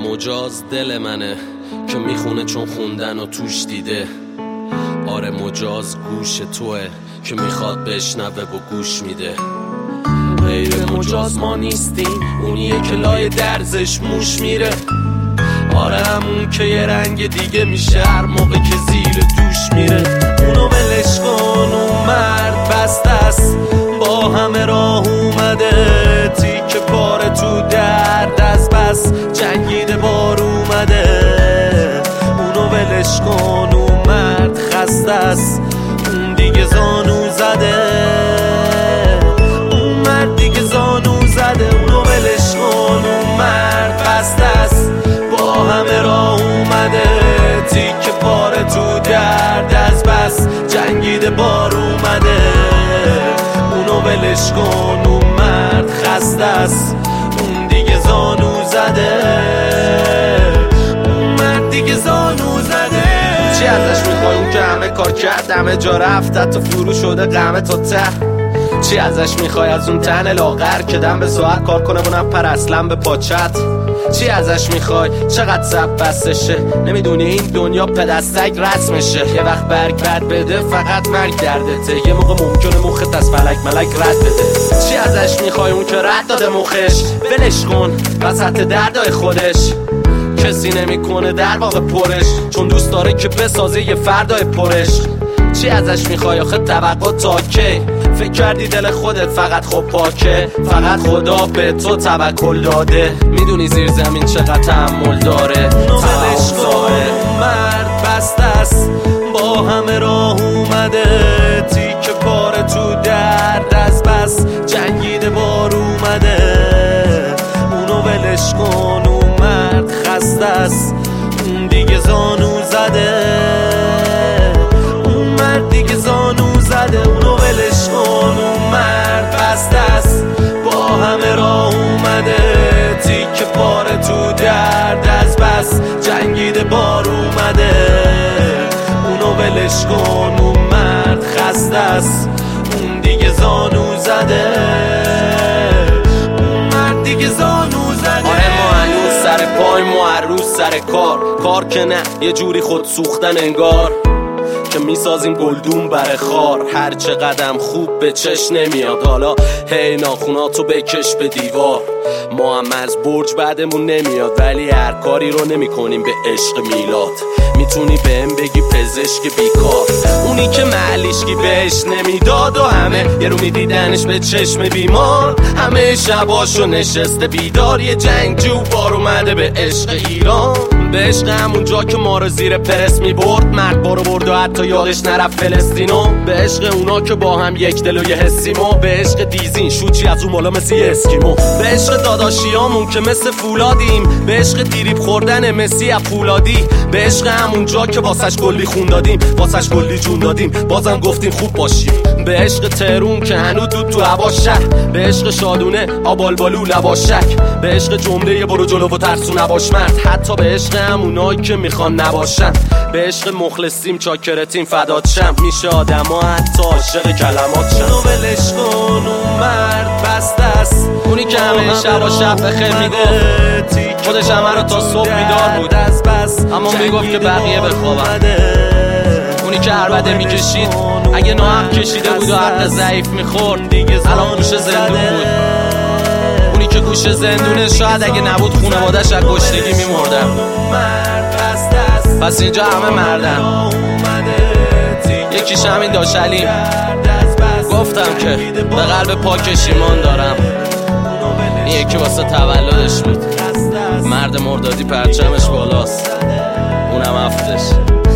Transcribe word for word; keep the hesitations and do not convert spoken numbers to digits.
مجاز دل منه که میخونه چون خوندن و توش دیده. آره مجاز گوش توه که میخواد بشنوه و گوش میده. غیر مجاز ما نیستیم، اونیه که لای درزش موش میره. آره همون که یه رنگ دیگه میشه هر موقع که زیر دوش میره. اونو ولش کن، اون مرد بسته است، با همه راه اومده. تیک پاره تو درد از بس جنگیده بار اومده. اونو ولش کن، اون مرد خسته است، اون دیگه زانو زده. اون مرد دیگه زانو زده. اونو ولش کن، اون مرد بسته است، با همه راه اومده. تیک پاره تو درد از بس جنگیده بار اومده. اونو ولش کن، اون مرد خسته است، اون دیگه زانو زده. اون مرد دیگه زانو زده. چی ازش میخوای اون که همه کار کرد، همه جا رفت، حتی فرو شده غمه تا ته؟ چی ازش میخوای از اون تن لاغر که دم به ساعت کار کنه و نپر اصلا به پاچت؟ چی ازش میخوای؟ چقدر سب بستشه؟ نمیدونی این دنیا پدستک رسمشه. یه وقت برگ بد بده فقط مرگ دردته. یه موقع ممکنه مخت از فلک ملک رد بده. چی ازش میخوای اون که رد داده مخش؟ ولش کن وسط دردای خودش. کسی نمیکنه در واقع پرش، چون دوست داره که بسازه یه فردای پرش. چی ازش میخوای آخه توقع تا کی؟ فکر کردی دل خودت فقط خب پاکه؟ فقط خدا به تو توکل داده. میدونی زیر زمین چقدر تحمل داره. ولش کن، مرد بسته است، با همه راه اومده. تیک پاره تو درد از بس جنگیده بار اومده. اونو ولش کن، اون مرد خسته است، اون دیگه زانو زده. اون مرد دیگه زانو زده. اونو ولش کن، اون مرد بسته است، با همه راه اومده. تیک پاره تو درد از بس جنگیده بار اومده. اونو ولش کن، اون مرد خسته است، اون دیگه زانو زده. اون مرد دیگه زانو زده. آره ما هنوز سر پای، ما هر روز سر کار. کار که نه یه جوری خود سوختن انگار که میسازیم گلدون بر خار. هر چه قدم خوب به چش نمیاد. حالا هی ناخوناتو بکش به دیوار. ما هم از برج بعدمون نمیاد، ولی هر کاری رو نمی کنیم به عشق میلاد. میتونی بهم بگی پزشک بیکار، اونی که معلیشکی بهش نمیداد و همه یه رو میدیدنش به چشم بیمار. همه شباشو نشسته بیدار، یه جنگجو بار اومده به عشق ایران. به عشق همون جا که ما رو زیر پرس میبرد، مرد بارو برد و حتی یادش نرفت فلسطینو. به عشق اونا که با هم یک دل و یه حسیمو. به عشق دیزین شوچی از اون بالا مثل یه اسکیمو. به عشق داداشیامون که مثل فولادیم. به عشق دیریب خوردن مسی از پولادی. به عشق همون جا که واسش گلی خون دادیم، واسش گلی جون دادیم، بازم گفتیم خوب باشیم. به عشق تهرون که هنو دود تو هوا شهر. به عشق شادونه آبالبالو لباشک. به عشق جمله برو جلو و ترسو نباش مرد. حتی به عشق همونایی که میخوان نباشن. به عشق مخلصیم چاکرتیم فدات شم. میشه آدم ها حتی عاشق کلمات شن. اونو ولش کن، اون مرد بسته است، اونی که همه شب و شب بخیر میگفت. خودش همه رو تا صبح بیدار بود، اما میگفت که بقیه بخوابن. اونی که عربده میکشید اگه ناحق کشیده بود و حق ضعیف میخورد، الان گوش زندون بود. اونی که گوش زندونه شاید اگه نبود خونوادش از گشنگی میمردن. پس اینجا همه مردن. یکیش همین داشلیم. گفتم که به قلب پاکش ایمان دارم. این یکی واسه تولدش بود. مرد مردادی پرچمش بالاست، اونم هفتش.